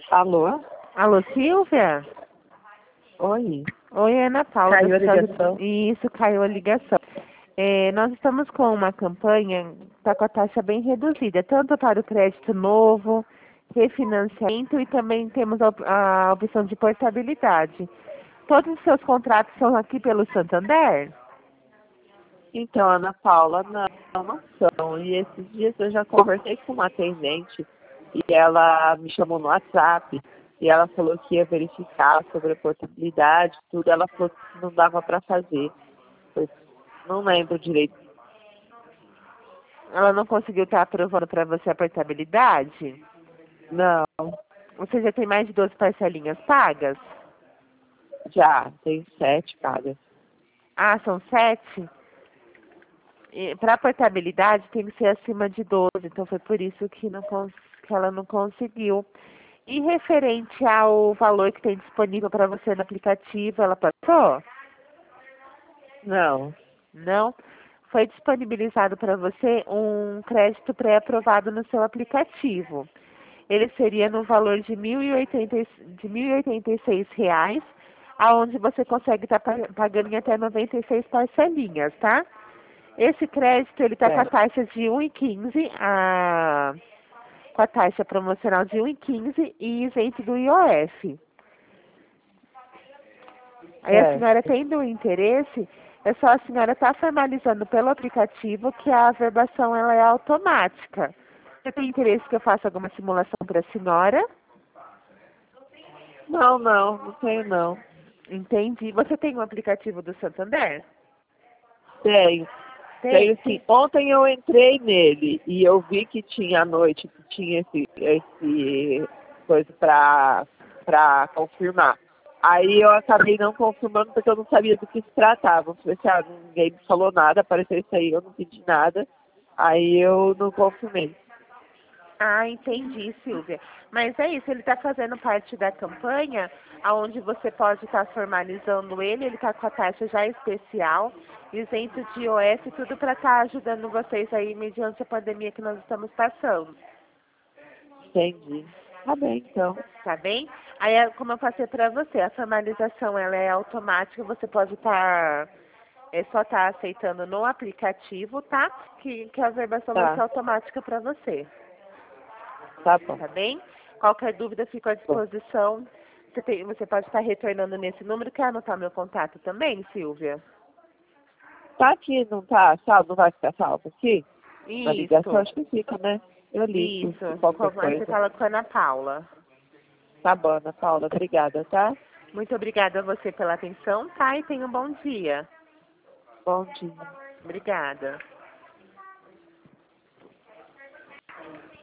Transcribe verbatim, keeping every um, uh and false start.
Alô? Alô, Silvia? Oi. Oi, Ana Paula. Caiu a do Estado- ligação. Isso, caiu a ligação. É, nós estamos com uma campanha, está com a taxa bem reduzida, tanto para o crédito novo, refinanciamento e também temos a, op- a opção de portabilidade. Todos os seus contratos são aqui pelo Santander? Então, Ana Paula, não, não são. E esses dias eu já conversei com uma atendente e ela me chamou no WhatsApp e ela falou que ia verificar sobre a portabilidade, tudo. Ela falou que não dava para fazer. Eu não lembro direito. Ela não conseguiu estar aprovando para você a portabilidade? Não, Você já tem mais de doze parcelinhas pagas? já, tem sete pagas. Ah, são sete? Para a portabilidade tem que ser acima de doze, então foi por isso que, não cons- que ela não conseguiu. E referente ao valor que tem disponível para você no aplicativo, ela passou? Não, Não? Foi disponibilizado para você um crédito pré-aprovado no seu aplicativo. Ele seria no valor de mil e oitenta e- de mil e oitenta e seis reais, aonde você consegue estar pagando em até noventa e seis parcelinhas, tá? Esse crédito ele está com a é, taxa de um e quinze, a com a taxa promocional de um e quinze e isento do I O F. Aí a é. senhora tendo interesse, é só a senhora estar formalizando pelo aplicativo que a averbação ela é automática. Você tem interesse que eu faça alguma simulação para a senhora? Não, não, não tenho não. Entendi. Você tem um aplicativo do Santander? Tenho. Tem? Tenho sim. Ontem eu entrei nele e eu vi que tinha à noite, que tinha esse, esse coisa para para confirmar. Aí eu acabei não confirmando porque eu não sabia do que se tratava. Eu falei assim, ah, ninguém me falou nada, apareceu isso aí, eu não pedi nada. Aí eu não confirmei. Ah, entendi, Silvia. Mas é isso, ele está fazendo parte da campanha, onde você pode estar formalizando ele, ele está com a taxa já especial, isento de I O F, tudo para estar ajudando vocês aí mediante a pandemia que nós estamos passando, Entendi. Tá bem, então. tá bem? Aí, é como eu passei para você, a formalização ela é automática, você pode estar, é só estar aceitando no aplicativo, tá? Que, que a verbação vai ser Tá, automática para você. tá bom. Tá bem? Qualquer dúvida, fico à Bom. disposição. Você, tem- você pode estar retornando nesse número. Quer anotar meu contato também, Silvia? Tá aqui, não tá salvo? Não vai ficar salvo aqui? Na ligação, Isso, acho que fica, né? Eu ligo isso. qualquer Como- Aí você coisa. fala com a Ana Paula. Tá bom, Ana Paula, obrigada, tá? Muito obrigada a você pela atenção, tá? E tenha um bom dia. Bom dia. Obrigada.